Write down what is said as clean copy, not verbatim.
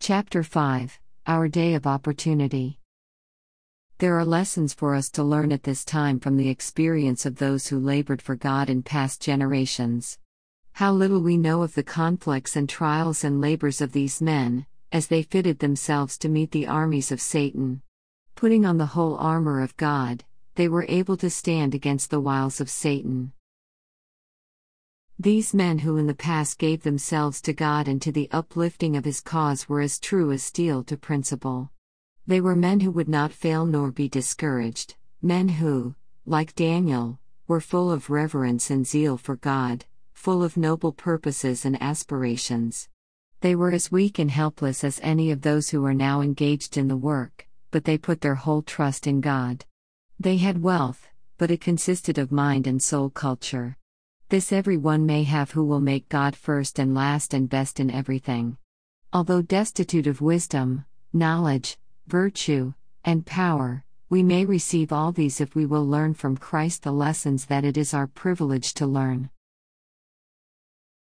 Chapter 5 Our Day of Opportunity. There are lessons for us to learn at this time from the experience of those who labored for God in past generations. How little we know of the conflicts and trials and labors of these men, as they fitted themselves to meet the armies of Satan. Putting on the whole armor of God, they were able to stand against the wiles of Satan. These men who in the past gave themselves to God and to the uplifting of His cause were as true as steel to principle. They were men who would not fail nor be discouraged, men who, like Daniel, were full of reverence and zeal for God, full of noble purposes and aspirations. They were as weak and helpless as any of those who are now engaged in the work, but they put their whole trust in God. They had wealth, but it consisted of mind and soul culture. This every one may have who will make God first and last and best in everything. Although destitute of wisdom, knowledge, virtue, and power, we may receive all these if we will learn from Christ the lessons that it is our privilege to learn.